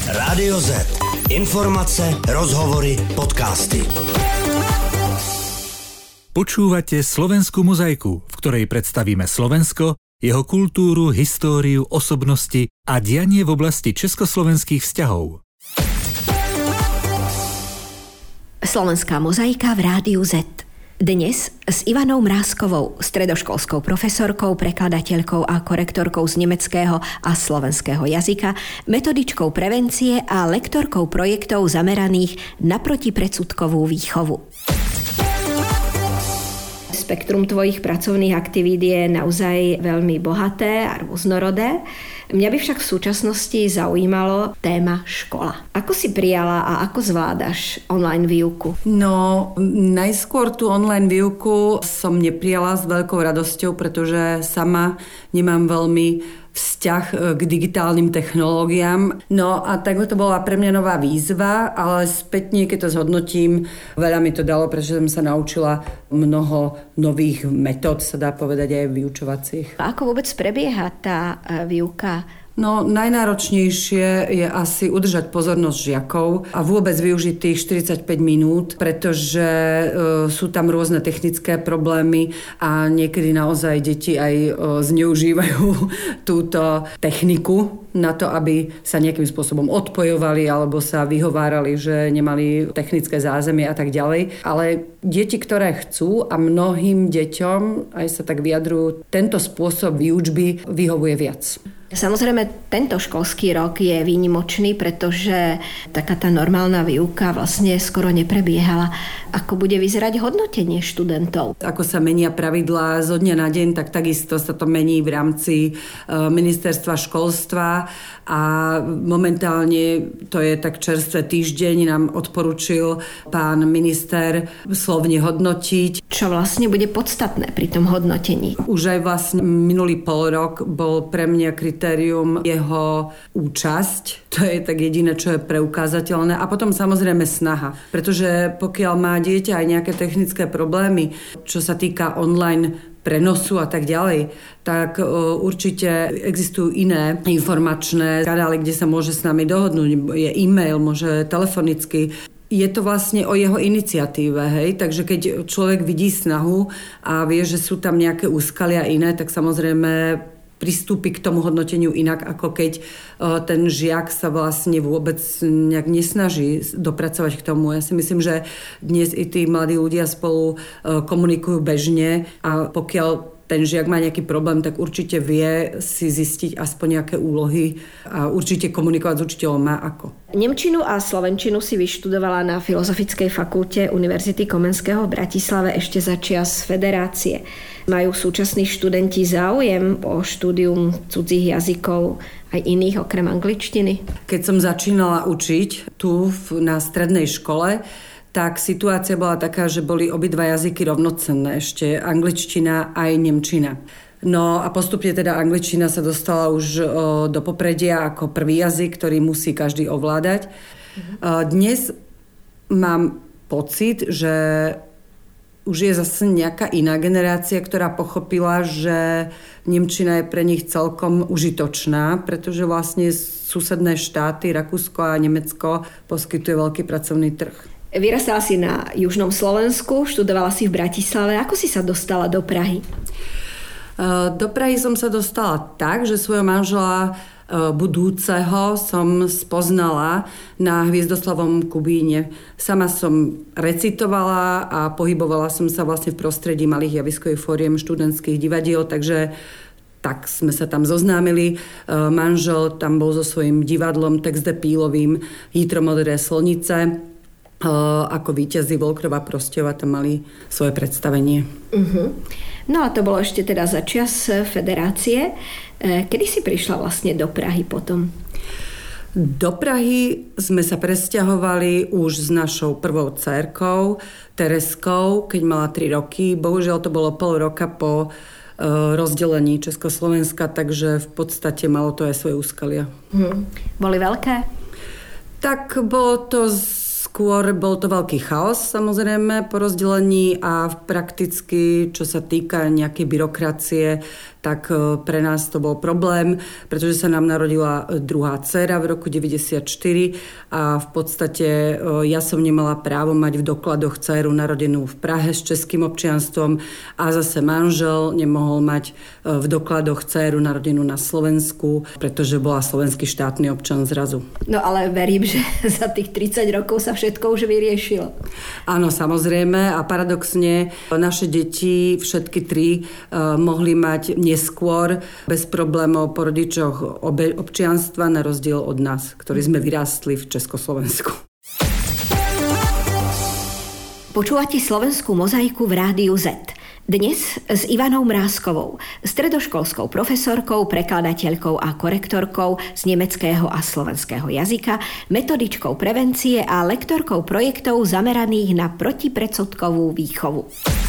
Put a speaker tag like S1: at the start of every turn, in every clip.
S1: Rádio Z. Informace, rozhovory, podcasty.
S2: Počúvate Slovenskú mozaiku, v ktorej predstavíme Slovensko, jeho kultúru, históriu, osobnosti a dianie v oblasti československých vzťahov.
S3: Slovenská mozaika v Rádiu Z. Dnes s Ivanou Mrázkovou, stredoškolskou profesorkou, prekladateľkou a korektorkou z nemeckého a slovenského jazyka, metodičkou prevencie a lektorkou projektov zameraných na protipredsudkovú výchovu. Spektrum tvojich pracovných aktivít je naozaj veľmi bohaté a rôznorodé. Mňa by však v súčasnosti zaujímalo téma škola. Ako si prijala a ako zvládaš online výuku?
S4: No, najskôr tú online výuku som neprijala s veľkou radosťou, pretože sama nemám veľmi vzťah k digitálnym technológiám. No a tak to bola pre mňa nová výzva, ale spätne, keď to zhodnotím, veľa mi to dalo, pretože som sa naučila mnoho nových metód, sa dá povedať aj vyučovacích.
S3: A ako vôbec prebieha tá výuka?
S4: No, najnáročnejšie je asi udržať pozornosť žiakov a vôbec využiť tých 45 minút, pretože sú tam rôzne technické problémy a niekedy naozaj deti aj zneužívajú túto techniku na to, aby sa nejakým spôsobom odpojovali alebo sa vyhovárali, že nemali technické zázemie a tak ďalej. Ale deti, ktoré chcú a mnohým deťom, aj sa tak vyjadrujú, tento spôsob výučby vyhovuje viac.
S3: Samozrejme, tento školský rok je výnimočný, pretože taká tá normálna výuka vlastne skoro neprebiehala. Ako bude vyzerať hodnotenie študentov?
S4: Ako sa menia pravidlá zo dňa na deň, tak takisto sa to mení v rámci ministerstva školstva a momentálne to je tak čerstvé týždeň, nám odporučil pán minister slovne hodnotiť.
S3: Čo vlastne bude podstatné pri tom hodnotení?
S4: Už aj vlastne minulý polrok bol pre mňa kritérium jeho účasť. To je tak jediné, čo je preukázateľné. A potom samozrejme snaha. Pretože pokiaľ má dieťa aj nejaké technické problémy, čo sa týka online prenosu a tak ďalej, tak určite existujú iné informačné kanály, kde sa môže s nami dohodnúť. Je e-mail, môže telefonicky. Je to vlastne o jeho iniciatíve, hej? Takže keď človek vidí snahu a vie, že sú tam nejaké úskalia iné, tak samozrejme pristúpi k tomu hodnoteniu inak, ako keď ten žiak sa vlastne vôbec nejak nesnaží dopracovať k tomu. Ja si myslím, že dnes i tí mladí ľudia spolu komunikujú bežne a pokiaľ ten žiak má nejaký problém, tak určite vie si zistiť aspoň nejaké úlohy a určite komunikovať s učiteľom má ako.
S3: Nemčinu a slovenčinu si vyštudovala na Filozofickej fakulte Univerzity Komenského v Bratislave ešte za čias federácie. Majú súčasní študenti záujem o štúdium cudzích jazykov aj iných okrem angličtiny? Keď
S4: som začínala učiť tu na strednej škole, tak situácia bola taká, že boli obidva jazyky rovnocenné, ešte angličtina aj nemčina. No a postupne teda angličtina sa dostala už do popredia ako prvý jazyk, ktorý musí každý ovládať. Dnes mám pocit, že už je zase nejaká iná generácia, ktorá pochopila, že nemčina je pre nich celkom užitočná, pretože vlastne susedné štáty, Rakúsko a Nemecko, poskytuje veľký pracovný trh.
S3: Vyrastala si na južnom Slovensku, študovala si v Bratislave. Ako si sa dostala do Prahy?
S4: Do Prahy som sa dostala tak, že svojho manžela budúceho som spoznala na Hviezdoslavom Kubíne. Sama som recitovala a pohybovala som sa vlastne v prostredí malých javiskových fóriem študentských divadiel, takže tak sme sa tam zoznámili. Manžel tam bol so svojím divadlom Text Pílovým Jitromodré slnice. Ako víťazi Volkrova Prosťova tam mali svoje predstavenie.
S3: No a to bolo ešte teda za čias federácie. Kedy si prišla vlastne do Prahy potom?
S4: Do Prahy sme sa presťahovali už s našou prvou dcérkou, Tereskou, keď mala 3 roky. Bohužiaľ to bolo pol roka po rozdelení Československa, takže v podstate malo to aj svoje úskalia.
S3: Boli veľké?
S4: Tak bol to veľký chaos, samozrejme, po rozdelení a prakticky, čo sa týka nejakej byrokracie, tak pre nás to bol problém, pretože sa nám narodila druhá dcéra v roku 94 a v podstate ja som nemala právo mať v dokladoch dcéru narodenú v Prahe s českým občianstvom a zase manžel nemohol mať v dokladoch dcéru narodenú na Slovensku, pretože bola slovenský štátny občan zrazu.
S3: No ale verím, že za tých 30 rokov sa všetko už vyriešilo.
S4: Áno, samozrejme a paradoxne naše deti, všetky tri, mohli mať neskôr bez problémov po rodičoch občianstva na rozdiel od nás, ktorí sme vyrástli v Československu.
S3: Počúvate Slovenskú mozaiku v Rádiu Z. Dnes s Ivanou Mrázkovou, stredoškolskou profesorkou, prekladateľkou a korektorkou z nemeckého a slovenského jazyka, metodičkou prevencie a lektorkou projektov zameraných na protipredsudkovú výchovu.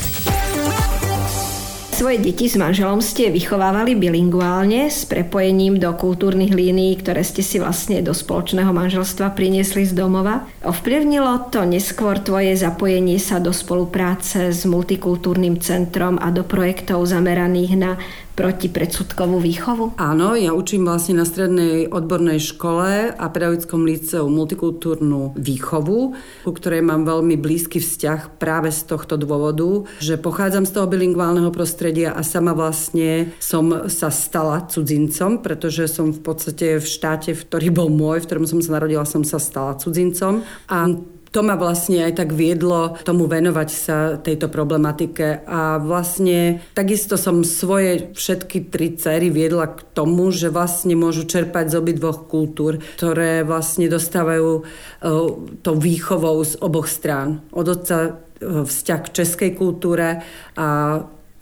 S3: Svoje deti s manželom ste vychovávali bilinguálne s prepojením do kultúrnych línií, ktoré ste si vlastne do spoločného manželstva priniesli z domova. Ovplyvnilo to neskôr tvoje zapojenie sa do spolupráce s multikultúrnym centrom a do projektov zameraných na protipredsudkovú výchovu?
S4: Áno, ja učím vlastne na strednej odbornej škole a pedagogickom líceu multikultúrnu výchovu, ku ktorej mám veľmi blízky vzťah práve z tohto dôvodu, že pochádzam z toho bilingválneho prostredia a sama vlastne som sa stala cudzincom, pretože som v podstate v štáte, ktorý bol môj, v ktorom som sa narodila, som sa stala cudzincom a to ma vlastne aj tak viedlo tomu venovať sa tejto problematike a vlastne takisto som svoje všetky tri dcery viedla k tomu, že vlastne môžu čerpať z obidvoch kultúr, ktoré vlastne dostávajú tou výchovou z oboch strán. Od otca vzťah k českej kultúre a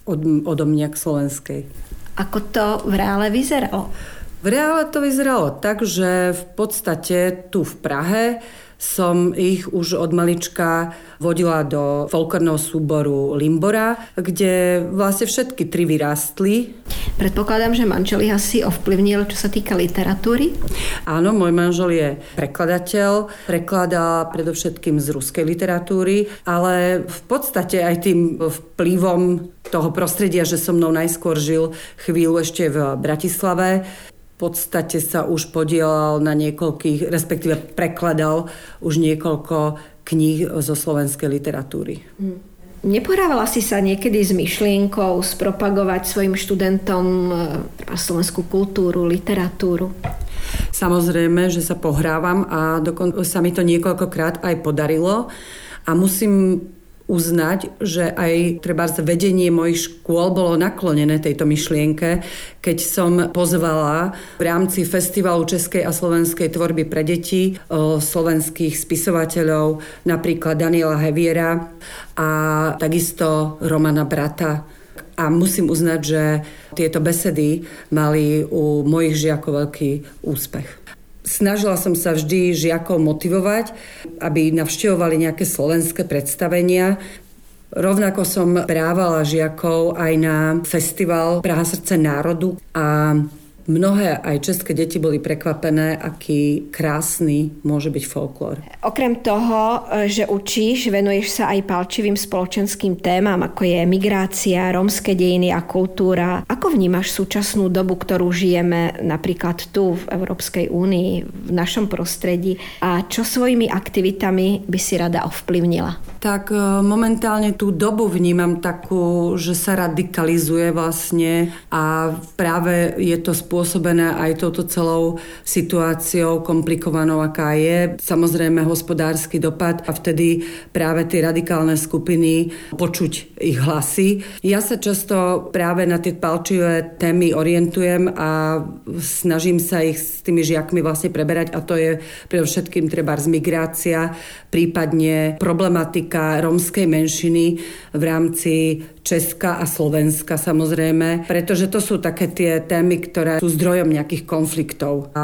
S4: odo mňa k slovenskej.
S3: Ako to v reále vyzeralo?
S4: V reále to vyzeralo tak, že v podstate tu v Prahe som ich už od malička vodila do folklórneho súboru Limbora, kde vlastne všetky tri vyrástli.
S3: Predpokladám, že manžel ich asi ovplyvnil, čo sa týka literatúry?
S4: Áno, môj manžel je prekladateľ, prekladá predovšetkým z ruskej literatúry, ale v podstate aj tým vplyvom toho prostredia, že so mnou najskôr žil chvíľu ešte v Bratislave, v podstate sa už podielal na niekoľkých, respektíve prekladal už niekoľko kníh zo slovenskej literatúry.
S3: Nepohrávala si sa niekedy s myšlienkou spropagovať svojim študentom slovenskú kultúru, literatúru?
S4: Samozrejme, že sa pohrávam a dokonca sa mi to niekoľkokrát aj podarilo a musím uznať, že aj trebárs vedenie mojich škôl bolo naklonené tejto myšlienke, keď som pozvala v rámci Festivalu českej a slovenskej tvorby pre deti slovenských spisovateľov, napríklad Daniela Heviera a takisto Romana Brata. A musím uznať, že tieto besedy mali u mojich žiakov veľký úspech. Snažila som sa vždy žiakov motivovať, aby navštevovali nejaké slovenské predstavenia. Rovnako som brávala žiakov aj na festival Praha srdce národu a mnohé aj české deti boli prekvapené, aký krásny môže byť folklór.
S3: Okrem toho, že učíš, venuješ sa aj palčivým spoločenským témam, ako je migrácia, rómske dejiny a kultúra. Ako vnímaš súčasnú dobu, ktorú žijeme napríklad tu v Európskej únii, v našom prostredí a čo svojimi aktivitami by si rada ovplyvnila?
S4: Tak momentálne tú dobu vnímam takú, že sa radikalizuje vlastne a práve je to spôsobené aj touto celou situáciou komplikovanou, aká je. Samozrejme hospodársky dopad a vtedy práve tie radikálne skupiny počuť ich hlasy. Ja sa často práve na tie palčivé témy orientujem a snažím sa ich s tými žiakmi vlastne preberať a to je predovšetkým trebárs migrácia, prípadne problematika rómskej menšiny v rámci Česka a Slovenska samozrejme, pretože to sú také tie témy, ktoré sú zdrojom nejakých konfliktov. A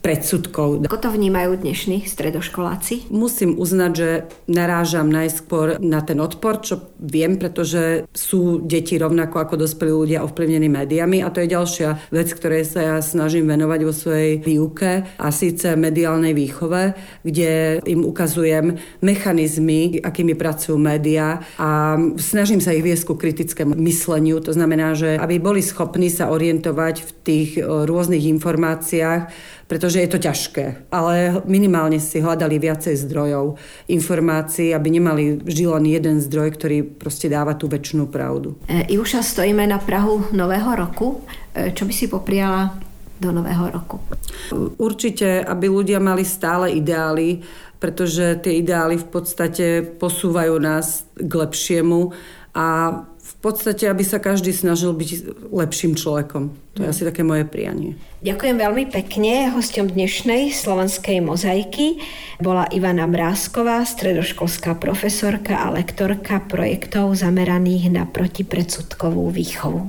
S4: predsudkov.
S3: Ako to vnímajú dnešní stredoškoláci?
S4: Musím uznať, že narážam najskôr na ten odpor, čo viem, pretože sú deti rovnako ako dospelí ľudia ovplyvnení médiami a to je ďalšia vec, ktorej sa ja snažím venovať vo svojej výuke a síce mediálnej výchove, kde im ukazujem mechanizmy, akými pracujú médiá a snažím sa ich viesť ku kritickému mysleniu. To znamená, že aby boli schopní sa orientovať v tých rôznych informáciách, pretože je to ťažké. Ale minimálne si hľadali viacej zdrojov informácií, aby nemali vždy len jeden zdroj, ktorý proste dáva tú večnú pravdu.
S3: Ivuša, stojíme na prahu nového roku. Čo by si popriala do nového roku?
S4: Určite, aby ľudia mali stále ideály, pretože tie ideály v podstate posúvajú nás k lepšiemu a v podstate, aby sa každý snažil byť lepším človekom. To je asi také moje prianie.
S3: Ďakujem veľmi pekne. Hosťom dnešnej Slovenskej mozaiky bola Ivana Mrázková, stredoškolská profesorka a lektorka projektov zameraných na protipredsudkovú výchovu.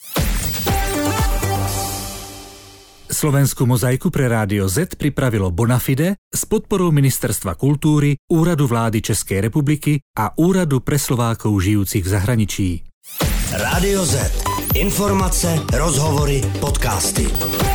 S2: Slovenskú mozaiku pre Rádio Z pripravilo Bonafide s podporou Ministerstva kultúry, Úradu vlády Českej republiky a Úradu pre Slovákov žijúcich v zahraničí.
S1: Rádio Z. Informace, rozhovory, podcasty.